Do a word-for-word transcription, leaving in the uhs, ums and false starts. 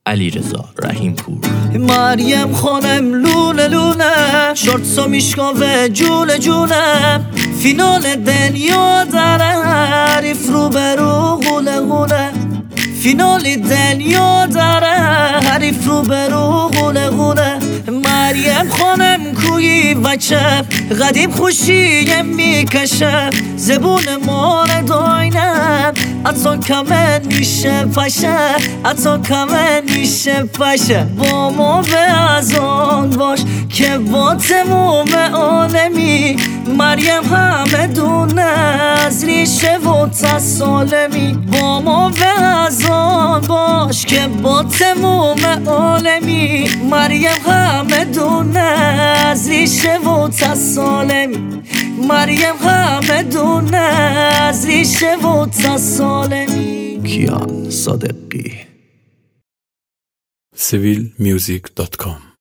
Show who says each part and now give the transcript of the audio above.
Speaker 1: علیرضا رحیمپور.
Speaker 2: مریم خانم لونه لونه شورتسو میشکاوه جونه جونه فینال دنیا داره حریف رو برو غوله غوله فینال دنیا داره حریف رو برو غوله غوله مریم خانم کوی وچه قدیم خوشی میکشه زبون مال داینم اتا کمن میشه پشه اتا کمن میشه پشه با ما به از آن باش که با تموم عالمی مریم همه دونه از ریشه و تسالمی با ما به از آن باش که با تموم عالمی مریم همه دونه از ریشه و تسالمی مریم همه دونه از ریشه و تسالمی.
Speaker 1: کیان صادقی.
Speaker 3: سیویل میوزیک دات کام